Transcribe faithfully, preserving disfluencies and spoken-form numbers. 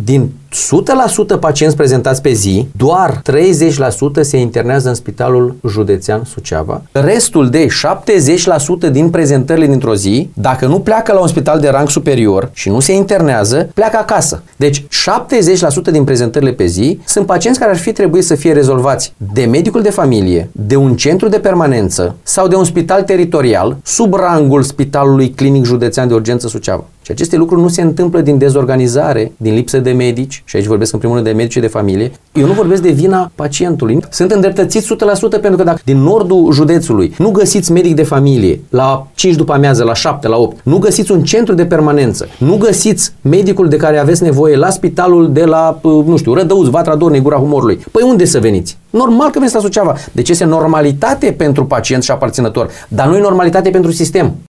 din o sută la sută pacienți prezentați pe zi, doar treizeci la sută se internează în Spitalul Județean Suceava. Restul de șaptezeci la sută din prezentările dintr-o zi, dacă nu pleacă la un spital de rang superior și nu se internează, pleacă acasă. Deci șaptezeci la sută din prezentările pe zi sunt pacienți care ar fi trebuit să fie rezolvați de medicul de familie, de un centru de permanență sau de un spital teritorial sub rangul Spitalului Clinic Județean de Urgență Suceava. Și aceste lucruri nu se întâmplă din dezorganizare, din lipsă de medici, și aici vorbesc în primul rând de medici și de familie. Eu nu vorbesc de vina pacientului. Sunt îndreptățiți o sută la sută pentru că dacă din nordul județului nu găsiți medic de familie la cinci după amiază, la șapte, la opt, nu găsiți un centru de permanență, nu găsiți medicul de care aveți nevoie la spitalul de la, nu știu, Rădăuț, Vatra Dornei, Gura Humorului, păi unde să veniți? Normal că veniți la Suceava. Deci este normalitate pentru pacient și aparținător, dar nu e normalitate pentru sistem.